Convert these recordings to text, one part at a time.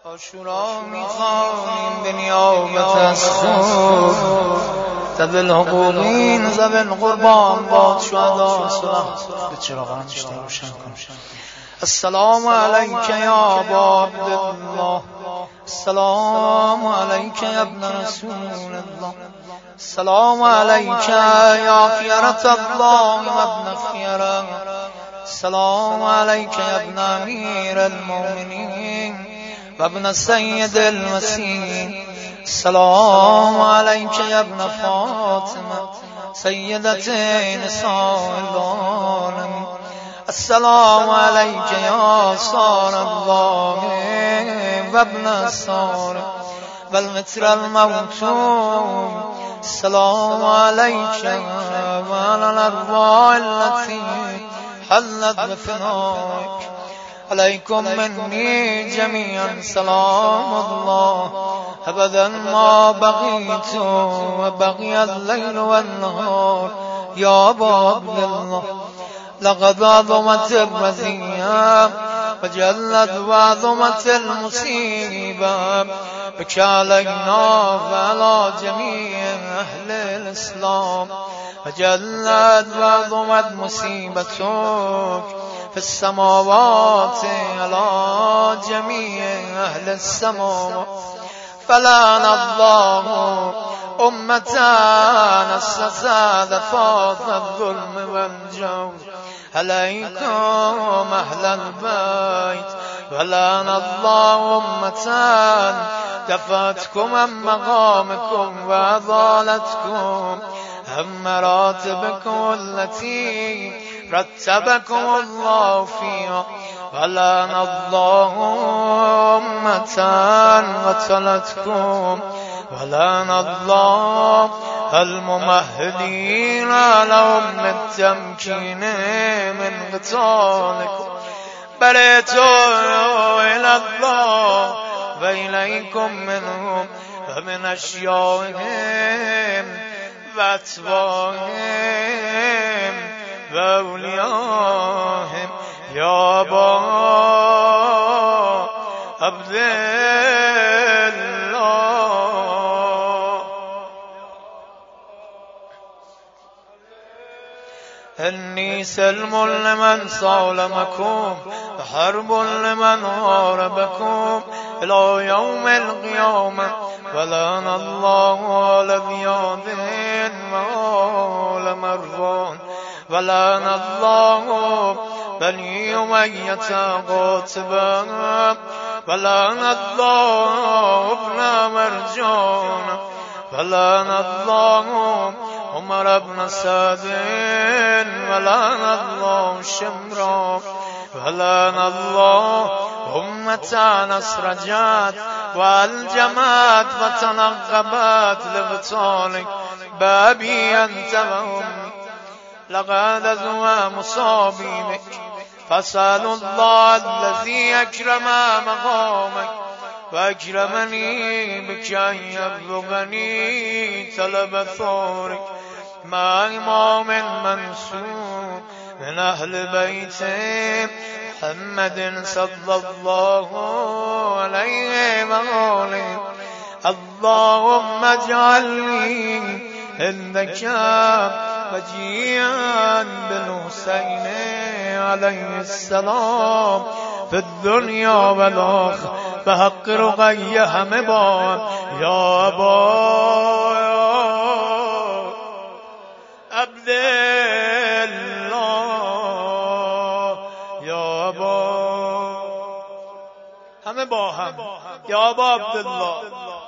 عاشورا میخوانیم به نیابت از خود ذوی الحقوقین ذوی القربان باد شهدا صلوات به چراغان بیشتر روشن کن. السلام علیک یا ابا عبدالله، السلام علیک یا ابن رسول الله، السلام علیک یا خیرة الله و ابن خیره، السلام علیک یا ابن امیر المؤمنین و ابن سید المسیح، السلام علیک یا ابن فاطمه سیدت نساء العالمین، السلام علیک یا صار الله و ابن صار و المتر الموتوم، السلام علیک و علی الارواح التي حلت بفنائک، علیکم منی جمیعا سلام الله ابدا ما بقیت و بقی اللیل و النهار یا ابا عبدالله، لقد عظمت الرزیه و جلت و عظمت المصیبه بک علینا و علی جمیع اهل الاسلام و جلت و عظمت مصیبتک في السماوات على جميع أهل السماوات، فلعن الله أمتان استزادت الظلم والجور عليكم أهل البيت، ولعن الله أمتان دفعتكم عن مقامكم وأضالتكم عن مراتبكم التي رتبكم الله فيها، ولعن الله أمتان قتلتكم، ولعن الله الممهدين لهم التمكين من قتالكم، برئتوا إلى الله وإليكم منهم ومن أشيائهم وأتباعهم و اولیاهم یا ابا عبدالله، انی سلم لمن سالمکم و حرب لمن حاربکم الى یوم القیامه، ولعن الله آل زیاد و آل مروان، ولعن الله بني أمية قاتبا، ولعن الله ابن مرجان، ولعن الله عمر بن سعد، ولعن الله شمرا، ولعن الله أمة أسرجت والجمت وتنقبت لابطالك بابي أنت وهم، لقد أزوى مصابي بك، فاسأل الله الذي أكرم مقامك وأكرمني بك أن يبلغني طلب ثورك مع إمام منصور من أهل بيت محمد صلى الله عليه وآله، اللهم اجعلني عندك وجيئا بالحسين عليه السلام في الدنيا والآخرة بحق رقیه همه بار یا ابا عبدالله، یا ابا همه با هم یا ابا عبدالله،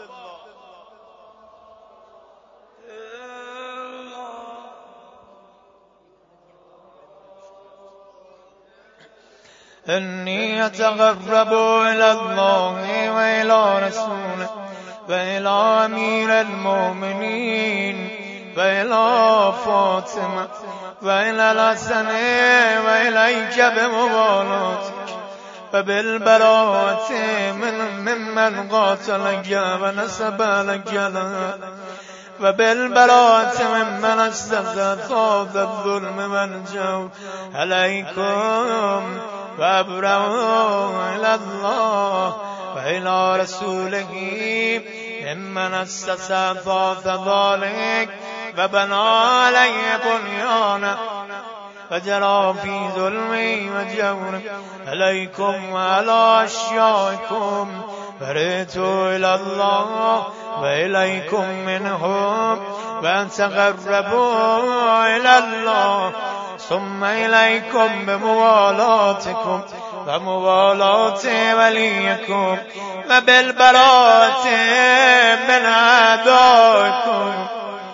إني أتقرب إلى الله وإلى رسوله وإلى أمير المؤمنين وإلى فاطمة وإلى الحسن وإليك بمبالاتك وبالبراءة ممن قاتلك ونسب لك لها، وبالبراءة ممن استزاد الظلم والجور عليكم وابرأوا إلى الله وإلى رسوله ممن أسس أساس ذلك وبنى عليه بنيانه وجرى في ظلمه وجوره عليكم وعلى أشيائكم فرجعوا إلى الله وإليكم منهم وأن تقربوا إلى الله ثم إليكم بموالاتكم وموالاة وليكم وبالبراءة من أعدائكم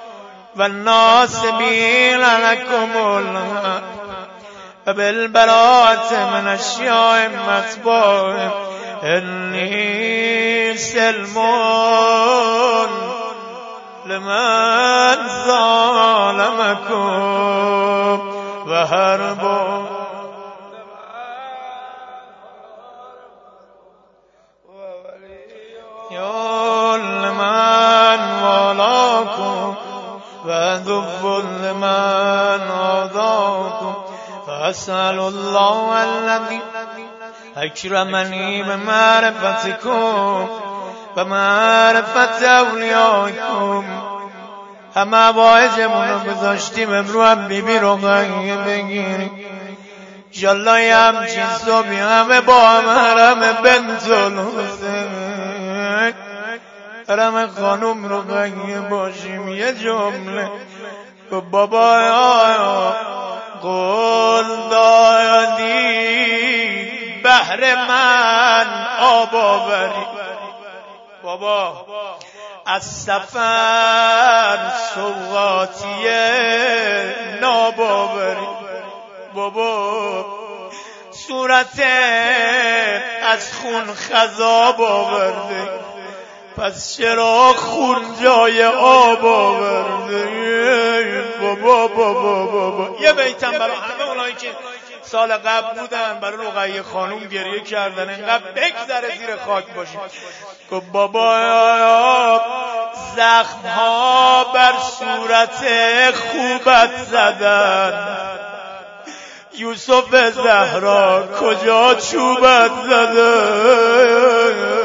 والناصبين لكم الحق وبالبراءة من أشياء متبوع إني سلم لمن ظالمكم وهرب لمن والاكم وذب لمن عاداكم فأسأل الله الذي أكرمني بمعرفتكم ومعرفت أوليائكم همه واجبون رو بذاشتیم امرو هم بیبی رو غیه بگیریم انشالله یه همچین صبحی همه با حرم بنت الحسین حرم خانم رو غیه باشیم. یه جمله که بابا قول دادی بهر من آب آوری بابا از سفر سوغاتی ناب آوری بابا صورت از خون خضاب آورده پس چرا خون جای آب آورده بابا یه بیتم برای همه اونایی که سال قبل بودن برای رقیه خانوم گریه کردن انقدر بگذره زیر خاک باشیم که بابا زخم ها بر صورت خوبت زدن یوسف زهرا کجا چوبت زدن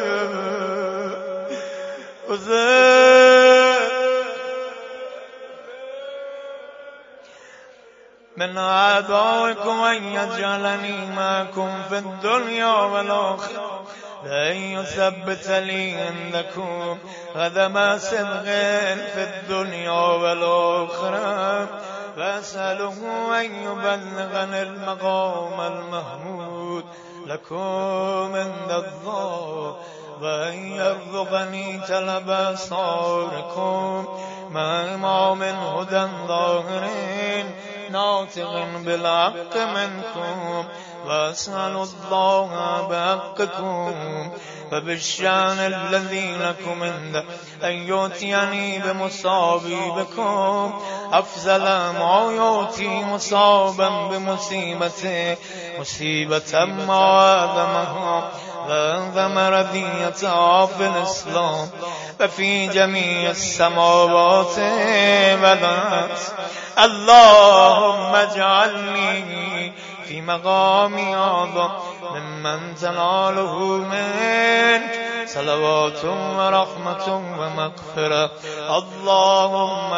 من أعدائكم أن يجعلني معكم في الدنيا والآخرة وأن يثبت لي عندكم قدم صدق في الدنيا والآخرة وأسأله أن يبلغني المقام المحمود لكم عند الله وأن يرزقني طلب أسراركم مع إمام هدى ظاهرين ناطق بالحق منكم وأسأل الله بحقكم وبالشأن الذي لكم عند أن يؤتيني بمصابيبكم أفضل ما يؤتي مصابا بمصيبته مصيبة ما أعظمها وأعظم رضيتها في الإسلام وفي جميع السماوات والأرض. اللهم اجعلني في مقامي هذا ممن تناله منك صلوات ورحمة ومغفرة. اللهم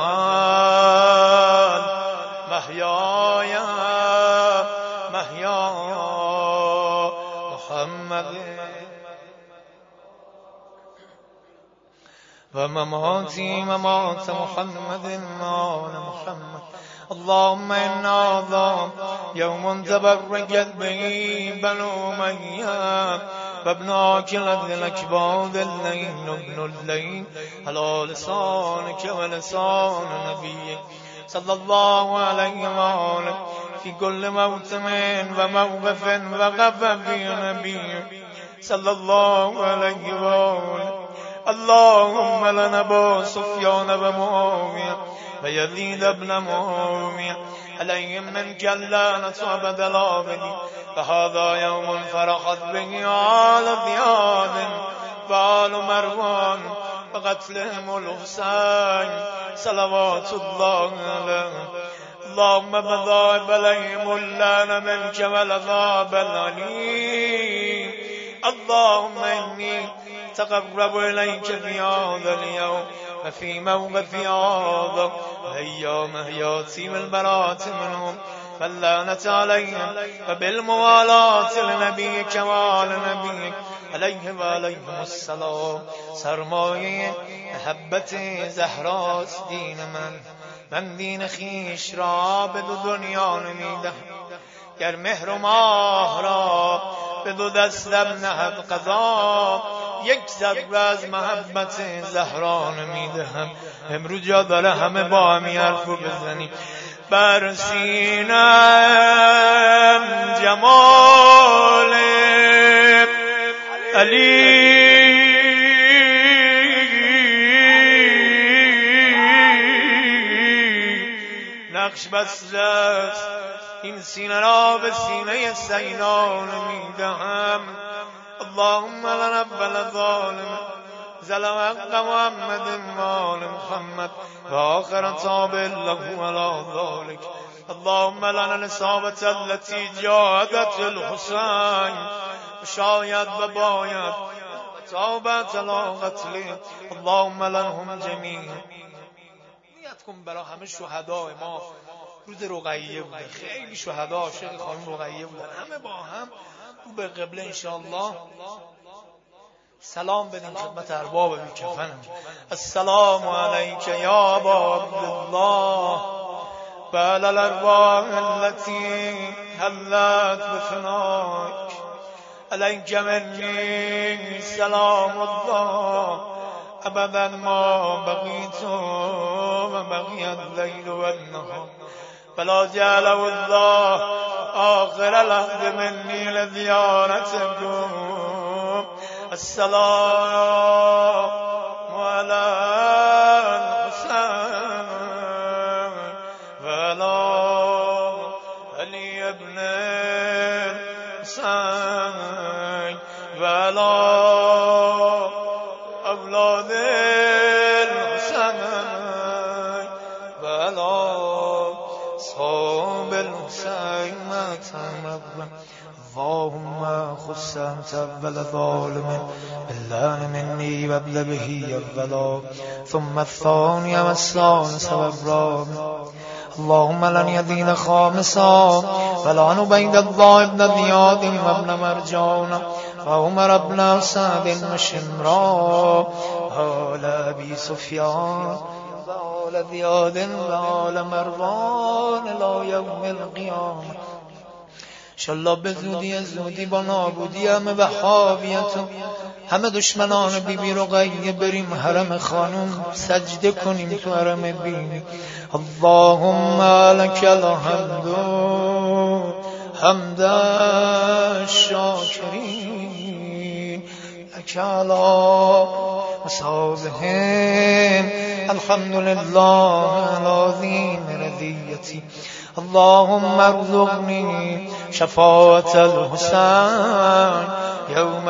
اجعل محياي محيا محمد ومماتي ممات محمد وآل محمد. اللهم إن هذا يوم تبركت به بنو أمية وابن عاقل الأكباد الليل ابن الليل على لسانك ولسان نبيك صلى الله عليه وآله في كل موسم وموقف وقف فيه نبيك صلى الله عليه وآله. اللهم لنا أبا سفيان ومعاوية ويزيد بن معاوية عليهم من كلانة وبد العابدين. فهذا يوم فرحت به آل زياد وآل مروان وقتلهم الحسين صلوات الله عليه. اللهم بذائب عليهم اللعنة منك والعذاب الأليم اللهم إني تقرب إليك في هذا اليوم وفي موقف هذا أيام حياتي والبراءة منهم فاللعنة عليهم وبالموالاة لنبيك وآل نبيك علیه و علیهم السلام. سرمایه محبت زهراست دین من دین خیش را به دو دنیا نمیدهم. گر مهر و ماه را به دو دستم نهد قضا یک ذره از محبت زهرا نمیدهم. امروز جا داره همه با همی حرفو بزنیم. بر سینم جمال علی نقش بسته است، این سینه را به سینه سینا نمیدهم. اللهم لنبل ظالم ظلم حق محمد وآل محمد و آخر تابع له علی ذلك. اللهم لنا الإصابة التي جاءت الحسين شاید و باید تابت علی قتله. اللهم لنهم جمیعا. نیت کن برای همه شهدای ما. روز رقیه بودن، خیلی شهدا عاشق خانم رقیه بودن، همه با هم رو به قبله انشاءالله سلام بدیم خدمت ارباب بی کفن. السلام علیک یا ابا عبدالله و علی الارواح التي حلت بفناک علیک منی سلام الله ابدا ما بقیت و بقی اللیل و النهار فلا جعله الله آخر لحظ منی لزیارتکم. السلام علی الحسین و علی ابن الحسین و اولاد الحسین و صحاب الحسین متمم. اللهم خص انت اول ظالم بالله مني وابل به اولا ثم الثاني والثالث والرابع. اللهم لن يدين خامسا ولا نبيد الله ابن زياد وابن مرجان وعمر ابن سعد وشمرا وآل ابي سفيان وآل زياد وآل مروان الى يوم القيامة. انشالله به زودی با نابودی همه وهابیت و همه دشمنان بیبی رقیه بریم حرم خانم سجده کنیم تو حرم بیبی. اللهم لك الحمد حمد الشاکرین لك علی مصابهم الحمد لله العظیم رضیتی. اللهم ارزقني شفاعة الحسين يوم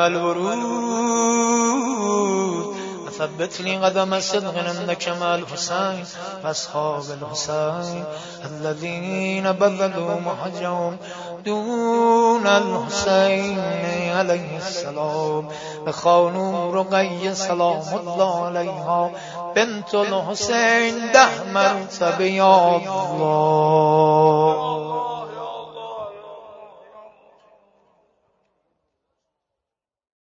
الورود وثبت لي قدم صدق عندك مع الحسين واصحاب الحسين الذين بذلوا محجهم دون الحسين عليه السلام. بخانوم رقیه سلام الله علیها بنت الحسین 10 مرتبه یا الله.